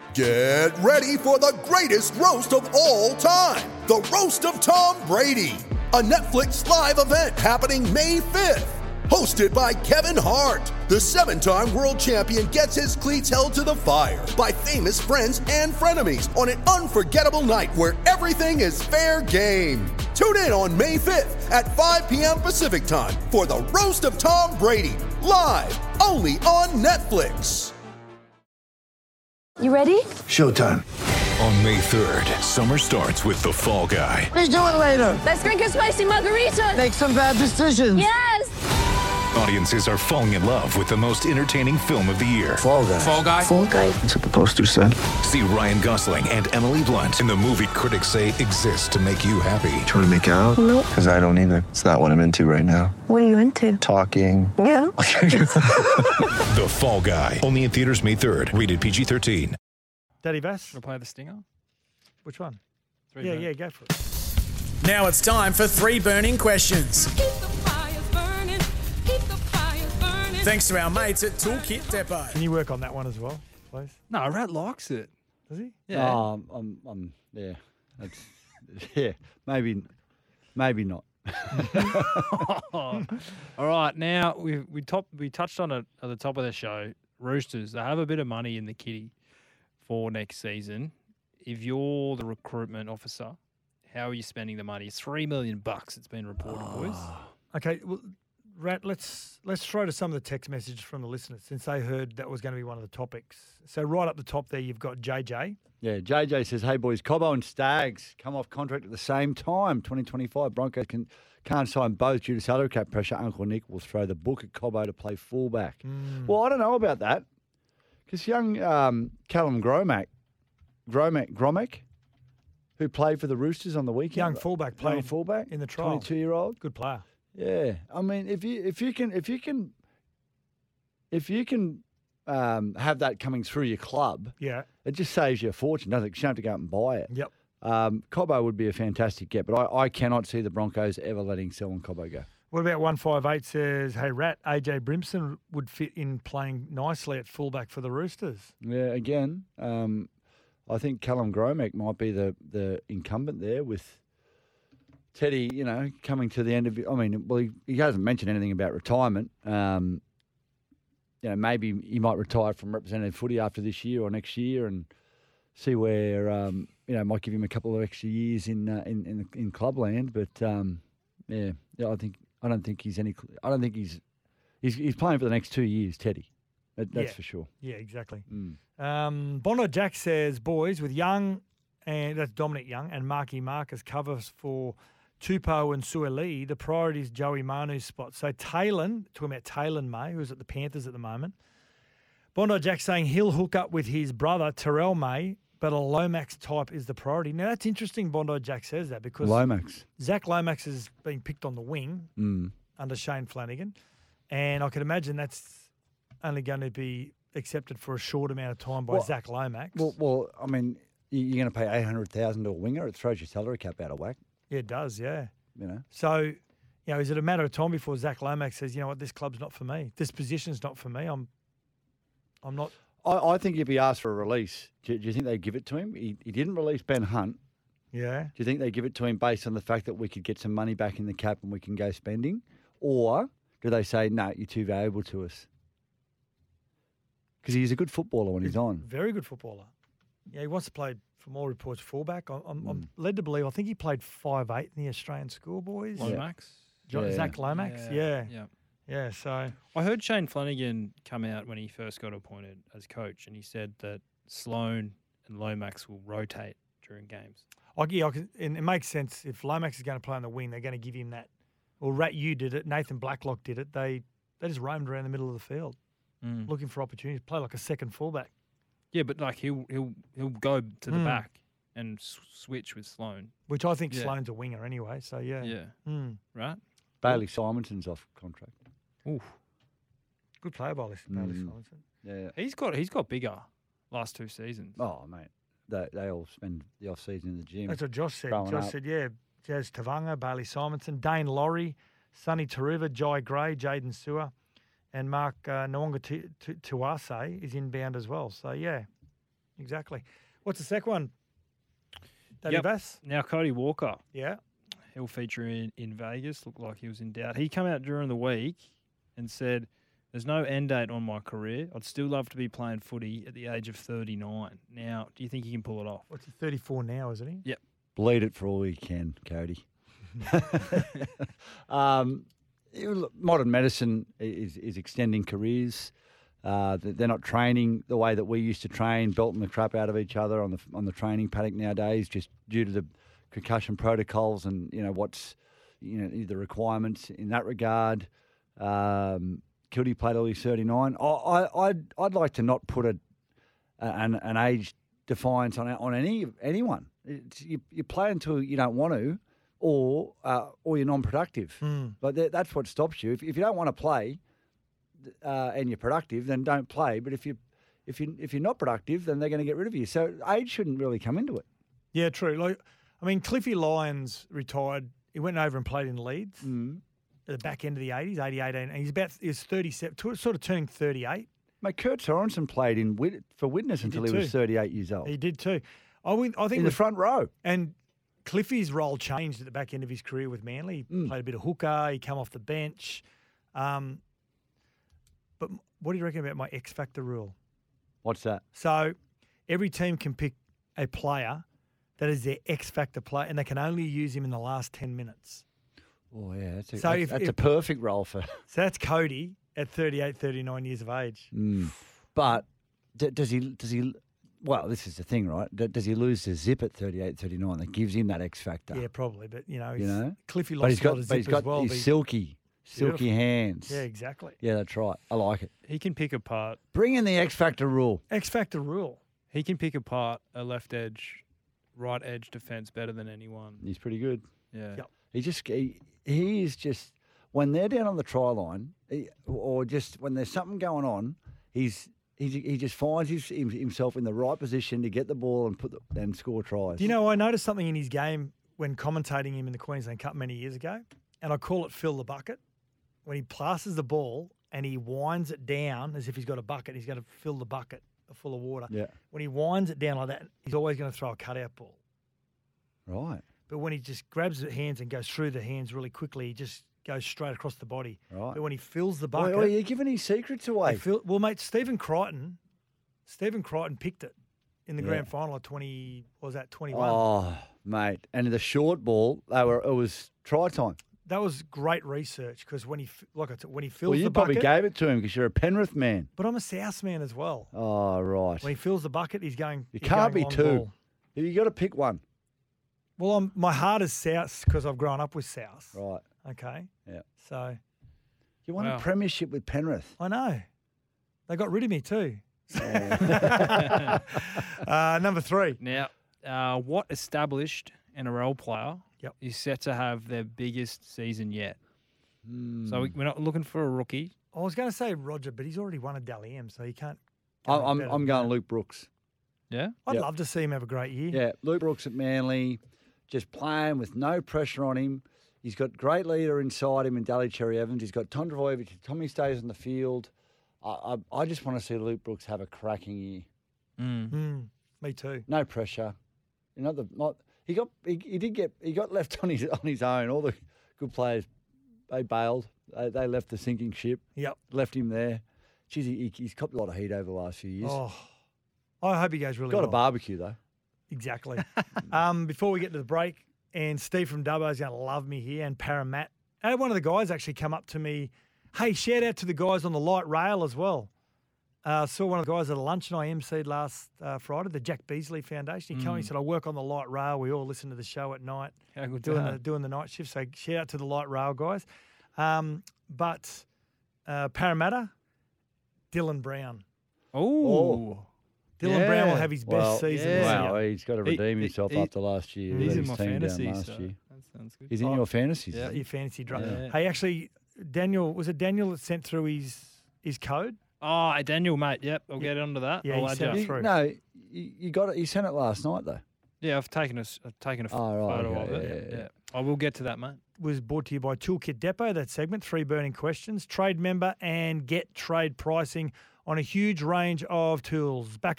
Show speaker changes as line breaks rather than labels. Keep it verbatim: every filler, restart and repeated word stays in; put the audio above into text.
Get ready for the greatest roast of all time, the Roast of Tom Brady, a Netflix live event happening May fifth. Hosted by Kevin Hart, the seven-time world champion gets his cleats held to the fire by famous friends and frenemies on an unforgettable night where everything is fair game. Tune in on May fifth at five p.m. Pacific time for the Roast of Tom Brady, live only on Netflix.
You ready?
Showtime.
On May third, summer starts with The Fall Guy.
Let's do it later.
Let's drink a spicy margarita.
Make some bad decisions.
Yes!
Audiences are falling in love with the most entertaining film of the year.
Fall Guy.
Fall Guy.
Fall Guy.
That's what the poster said.
See Ryan Gosling and Emily Blunt in the movie critics say exists to make you happy.
Trying to make it out?
Nope.
Because I don't either. It's not what I'm into right now.
What are you into?
Talking.
Yeah.
The Fall Guy. Only in theaters May third. Rated P G thirteen.
Daddy Vass?
Wanna play the stinger?
Which one?
Three
yeah,
burn.
yeah, go for it.
Now it's time for three burning questions.
Keep the fires burning. Keep the fires burning.
Thanks to our mates at Toolkit Depot.
Can you work on that one as well, please?
No, Rat likes it.
Does he?
Yeah.
Um, I'm, I'm, yeah, that's, yeah, maybe, maybe not.
All right, now we we top we touched on it at the top of the show. Roosters, they have a bit of money in the kitty for next season. If you're the recruitment officer, how are you spending the money? It's three million bucks. It's been reported, boys.
Okay, well, Rat, let's let's throw to some of the text messages from the listeners since they heard that was going to be one of the topics. So right up the top there, you've got J J.
Yeah, J J says, hey, boys, Cobbo and Stags come off contract at the same time. twenty twenty-five Broncos can, can't sign both due to salary cap pressure. Uncle Nick will throw the book at Cobbo to play fullback.
Mm.
Well, I don't know about that because young um, Callum Gromack, Gromack, Gromack, who played for the Roosters on the weekend.
Young fullback
Young
played
fullback
in the trial.
twenty-two-year-old.
Good player.
Yeah, I mean, if you if you can if you can if you can um, have that coming through your club,
Yeah.
it just saves you a fortune, doesn't it? 'Cause you don't have to go out and buy it.
Yep.
Um, Cobbo would be a fantastic get, but I, I cannot see the Broncos ever letting Selwyn Cobbo go.
What about one five eight says, hey, Rat, A J Brimson would fit in playing nicely at fullback for the Roosters.
Yeah, again, um, I think Callum Gromack might be the, the incumbent there with Teddy, you know, coming to the end of. I mean, well, he, he hasn't mentioned anything about retirement. Um, you know, maybe he might retire from representative footy after this year or next year, and see where um, you know might give him a couple of extra years in uh, in in, in clubland. But um, yeah, yeah, I think I don't think he's any. I don't think he's he's he's playing for the next two years, Teddy. That, that's
Yeah.
for sure.
Yeah, exactly.
Mm.
Um, Bondo Jack says, boys, with Young, and that's Dominic Young, and Marky Marcus covers for Tupou and Sueli, the priority is Joey Manu's spot. So Taylor, talking about Taylor May, who's at the Panthers at the moment. Bondo Jack saying he'll hook up with his brother, Terrell May, but a Lomax type is the priority. Now, that's interesting Bondo Jack says that because
Lomax.
Zach Lomax has been picked on the wing
Mm.
under Shane Flanagan, and I can imagine that's only going to be accepted for a short amount of time by
Well,
Zach Lomax.
Well, well, I mean, you- you're going to pay eight hundred thousand to a winger. It throws your salary cap out of whack.
Yeah, it does, yeah.
You know.
So, you know, is it a matter of time before Zach Lomax says, you know what, this club's not for me. This position's not for me. I'm I'm not.
I, I think if he asked for a release, do, do you think they'd give it to him? He, he didn't release Ben Hunt.
Yeah.
Do you think they give it to him based on the fact that we could get some money back in the cap and we can go spending? Or do they say, no, you're too valuable to us? Because he's a good footballer when he's,
He's
on.
Very good footballer. Yeah, he wants to play, from all reports, fullback. I'm, I'm,
Mm.
I'm led to believe, I think he played five eight in the Australian schoolboys.
Lomax.
Jo-
Yeah.
Zach Lomax, yeah.
Yeah.
Yeah, so.
I heard Shane Flanagan come out when he first got appointed as coach, and he said that Sloan and Lomax will rotate during games.
I, yeah, I can, and it makes sense. If Lomax is going to play on the wing, they're going to give him that. Well, Rat U did it. Nathan Blacklock did it. They they just roamed around the middle of the field
Mm.
looking for opportunities to play like a second fullback.
Yeah, but like he'll he'll he'll go to the
Mm.
back and s- switch with Sloan.
Which I think
Yeah.
Sloan's a winger anyway. So, yeah.
Yeah.
Mm.
Right.
Bailey Simonson's off contract.
Oof.
Good player by this, Bailey
Mm.
Simonson.
Yeah.
He's got he's got bigger last two seasons.
Oh, mate. They, they all spend the off season in the gym.
That's what Josh said.
growing
Josh
up.
said, yeah, Jazz Tavanga, Bailey Simonson, Dane Laurie, Sonny Taruva, Jai Gray, Jaden Sewer, and Mark uh, Nwanga Tu- Tu- Tuase is inbound as well. So, yeah. exactly. What's the second one? Daddy
Yep.
Bass?
Now, Cody Walker,
Yeah.
he'll feature in, in Vegas. Looked like he was in doubt. He came out during the week and said, there's no end date on my career. I'd still love to be playing footy at the age of thirty-nine. Now, do you think he can pull it off?
What's he, thirty-four now, isn't he?
Yep.
Bleed it for all you can, Cody. um, you look, modern medicine is, is extending careers. Uh, th- they're not training the way that we used to train, belting the crap out of each other on the on the training paddock nowadays, just due to the concussion protocols and you know what's you know the requirements in that regard. Um, Kildy played till he's thirty-nine. I, I I'd I'd like to not put a an, an age defiance on on any anyone. It's, you you play until you don't want to, or uh, or you're non-productive.
Mm.
But that, that's what stops you. If if you don't want to play, uh, and you're productive, then don't play. But if you if you if you're not productive, then they're going to get rid of you. So age shouldn't really come into it.
Yeah, true. Like, I mean, Cliffy Lyons retired. He went over and played in Leeds
Mm.
at the back end of the eighties, eighty-eight, and he's about he's thirty-seven, t- sort of turning thirty-eight.
Mate, Kurt Sorensen played in Wit- for Widnes until
did
he was
too.
thirty-eight years old.
He did too. I, win, I think
in the
with-
front row.
And Cliffy's role changed at the back end of his career with Manly. He
Mm.
played a bit of hooker. He came off the bench. Um, but what do you reckon about my X Factor rule?
What's that?
So every team can pick a player that is their X Factor player, and they can only use him in the last ten minutes.
Oh yeah, that's a,
So
that's,
if-
that's
if-
a perfect role for.
So that's Cody at thirty-eight, thirty-nine years of age.
Mm. But d- does he? Does he? Well, this is the thing, right? D- does he lose the zip at thirty-eight, thirty-nine? That gives him that X factor.
Yeah, probably. But, you know,
You
he's,
know?
Cliffy
But
lost
he's
a
got,
lot of
but he's
zip
got
as well.
his
but he-
silky, silky
Beautiful.
hands.
Yeah, exactly.
Yeah, that's right. I like it.
He can pick apart.
Bring in the X factor rule.
X Factor rule.
He can pick apart a left edge, right edge defense better than anyone.
He's pretty good.
Yeah.
Yep.
He just he, he is just when they're down on the try line, he, or just when there's something going on, he's he he just finds his, him- himself in the right position to get the ball and put the, and score tries.
Do you know, I noticed something in his game when commentating him in the Queensland Cup many years ago, and I call it fill the bucket. When he passes the ball and he winds it down as if he's got a bucket, he's going to fill the bucket full of water.
Yeah.
When he winds it down like that, he's always going to throw a cutout ball.
Right.
But when he just grabs the hands and goes through the hands really quickly, he just goes straight across the body.
Right.
But when he fills the
Well,
bucket,
well, you're giving his secrets
he
away.
fill, well, mate, Stephen Crichton, Stephen Crichton picked it in the
Yeah.
grand final at twenty. What was that twenty-one?
Oh, mate. And the short ball, they were it was try time.
That was great research because when he, f- like I said, when he fills
Well, you
the
probably
bucket,
gave it to him because you're a Penrith man.
but I'm a South man as well.
Oh, right.
When he fills the bucket, he's going.
You
he's
can't
going
be
long
two.
ball.
You got to pick one.
Well, I'm, my heart is South because I've grown up with South.
Right.
Okay.
Yeah.
So
You won
Wow.
a premiership with Penrith.
I know they got rid of me too. uh, number three.
Now, uh, what established N R L player
Yep.
is set to have their biggest season yet?
Hmm.
So we- we're not looking for a rookie.
I was going to say Roger, but he's already won a Dally M, so he can't. go
I'm
any
I'm,
better
I'm
than
going
that.
Luke Brooks.
Yeah.
I'd
Yep.
love to see him have a great year.
Yeah, Luke Brooks at Manly, just playing with no pressure on him. He's got great leader inside him in Daly Cherry Evans. He's got Tom Travojevic. Tommy stays on the field. I, I, I just want to see Luke Brooks have a cracking year.
Mm.
Mm, me too.
No pressure. You know, the not he got he, he did get he got left on his on his own. All the good players they bailed. They, they left the sinking ship.
Yep.
Left him there. Geez, he, he's copped a lot of heat over the last few years.
Oh, I hope he goes really
got
well.
a barbecue though.
Exactly. um, before we get to the break, and Steve from Dubbo is going to love me here, and Paramat. I had one of the guys actually come up to me. Hey, shout out to the guys on the light rail as well. Uh, saw one of the guys at a luncheon I emceed last uh, Friday, the Jack Beasley Foundation. He came and he said, I work on the light rail. We all listen to the show at night,
How good
doing
that?
the, doing the night shift. So shout out to the light rail guys. Um, but uh, Parramatta, Dylan Brown.
Oh.
Dylan Brown will
Yeah.
have his best
Well,
season
yeah.
this
Wow,
year.
he's got to
He-
redeem
he-
himself
he-
after last year.
He's
Let
in
his
my
team down
fantasy,
last
so
year.
that sounds good.
He's in
Oh,
your fantasies.
Yeah,
isn't
your
he?
fantasy draft.
Yeah.
Hey, actually, Daniel, was it Daniel that sent through his his code?
Oh, Daniel, mate. Yep, I'll get onto that.
Yeah,
I'll
he
add
sent
you.
it
You-
through.
no, you, you got it. You sent it last night though.
Yeah, I've taken a, s- I've taken a f-
Oh, right,
photo
okay,
of it.
yeah,
Yeah,
yeah,
yeah. I will get to that, mate.
Was brought to you by Toolkit Depot, that segment, three burning questions, trade member, and get trade pricing on a huge range of tools. Back